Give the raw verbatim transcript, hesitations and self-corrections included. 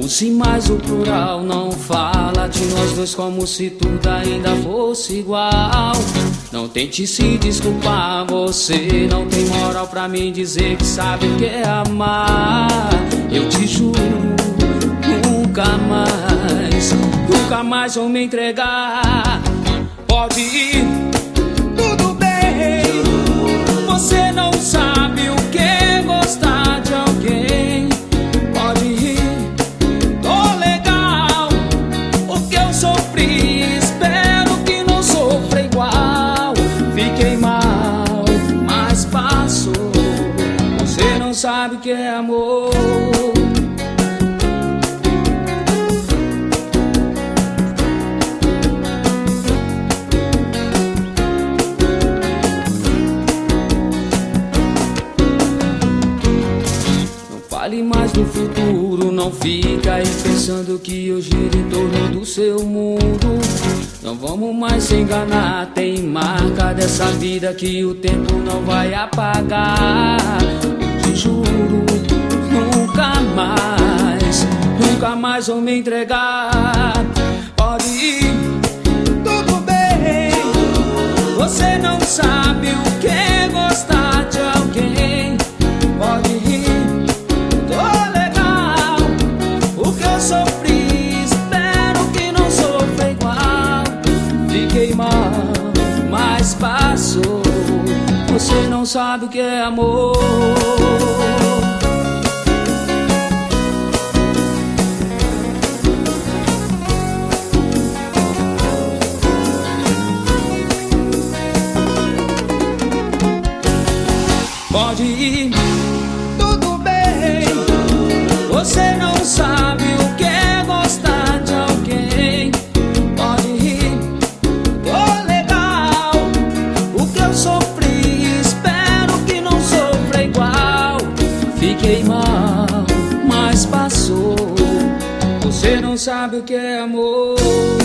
Use mais o plural, não fala de nós dois como se tudo ainda fosse igual. Não tente se desculpar, você não tem moral pra me dizer que sabe o que é amar. Eu te juro, nunca mais, nunca mais vou me entregar. Pode ir, tudo bem, você não sabe o que é gostar de alguém. Pode ir, tô legal, o que eu sofri, espero que não sofra igual. Fiquei mal, mas passou, você não sabe o que é amor. Fale mais do futuro, não fica aí pensando que eu giro em torno do seu mundo. Não vamos mais se enganar, tem marca dessa vida que o tempo não vai apagar. Eu te juro, nunca mais, nunca mais vou me entregar. Pode ir, tudo bem, você não sabe o que é gostar de alguém. Pode ir, sofri, espero que não sofra igual. Fiquei mal, mas passou, você não sabe o que é amor. Pode ir, tudo bem, você não sabe o que é gostar de alguém. Pode ir, tô legal, o que eu sofri, espero que não sofra igual. Fiquei mal, mas passou, você não sabe o que é amor.